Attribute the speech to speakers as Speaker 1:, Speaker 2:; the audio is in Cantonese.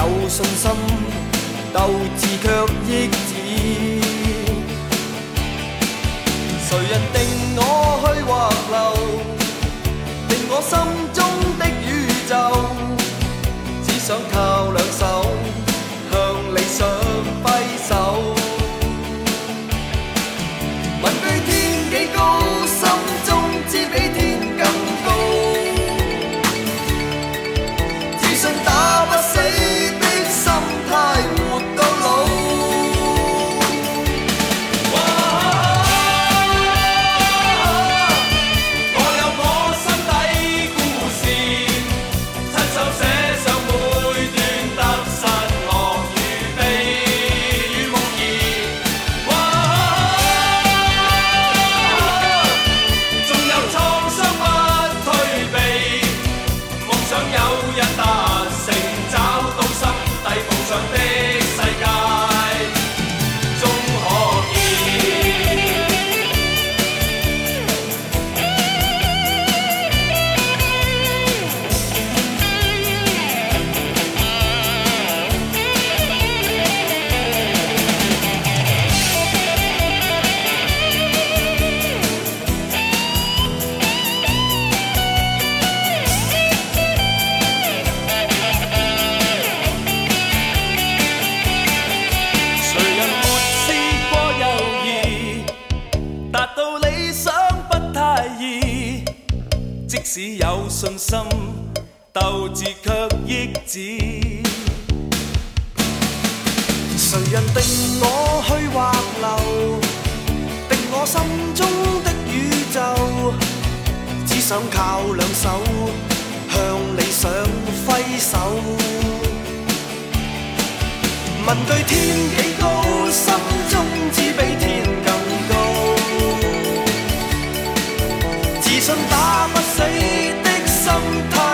Speaker 1: 有信心，鬥志卻抑止。誰人定我去或留，定我心中的宇宙，只想靠兩手向理想揮手。問句天幾高，心中知比天更高，自信打不死的心態，活到老。
Speaker 2: 即使有信心，鬥志卻抑止。
Speaker 1: 誰人定我去或留，定我心中的宇宙，只想靠兩手向理想揮手。問句天幾高，心中只比天更高，自信打不死的心態。